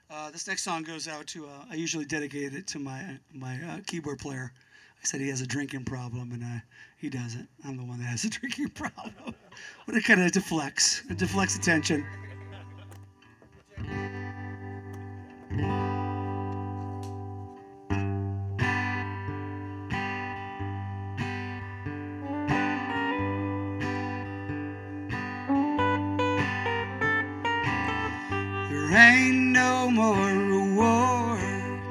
This next song goes out to, I usually dedicate it to my keyboard player. I said he has a drinking problem, and he doesn't. I'm the one that has a drinking problem. But it kind of deflects. It deflects attention. There ain't no more reward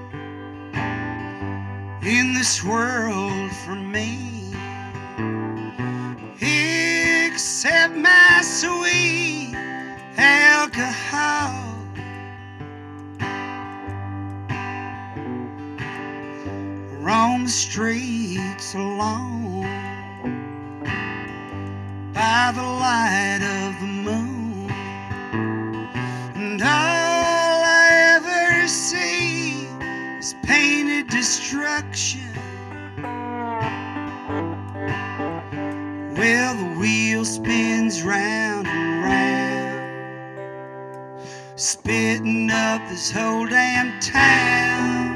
in this world for me, except my sweet alcohol. Roam the streets alone by the light of the moon, and all I ever see is painted destruction. Well, the wheel spins round and round, spitting up this whole damn town,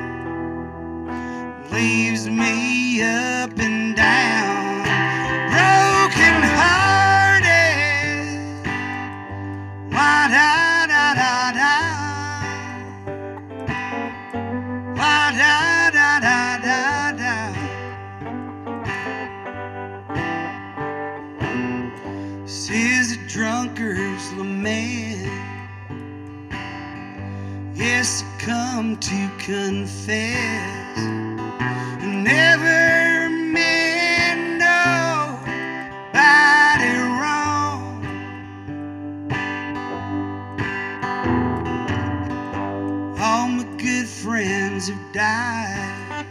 leaves me up and down, broken hearted. La da da da da, la da da da da da. This is a drunkard's lament. Yes, I come to confess, never meant nobody wrong. All my good friends have died,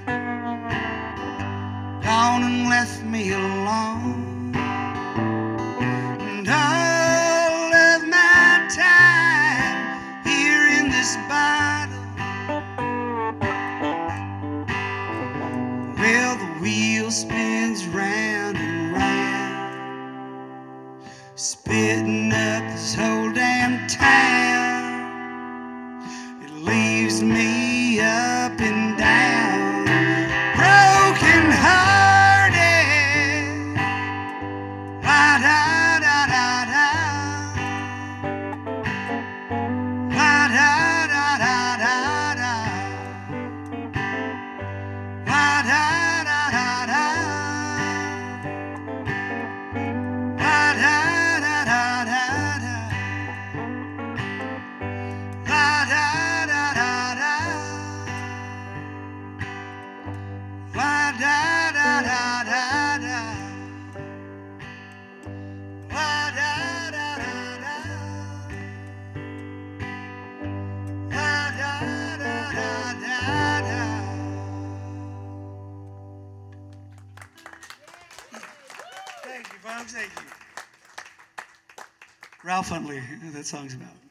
gone and left me alone, and all of my time here in this bottle. Well, the wheel spins round and round, spitting up this whole damn town. It leaves me up and down, broken hearted. La da da da da, la da da da da da, la da da da da, la da da da da da, la da da da da, la da da da da da, la da da da da, la da da da da da. Thank you, folks. Thank you. Ralph Huntley, that song's about.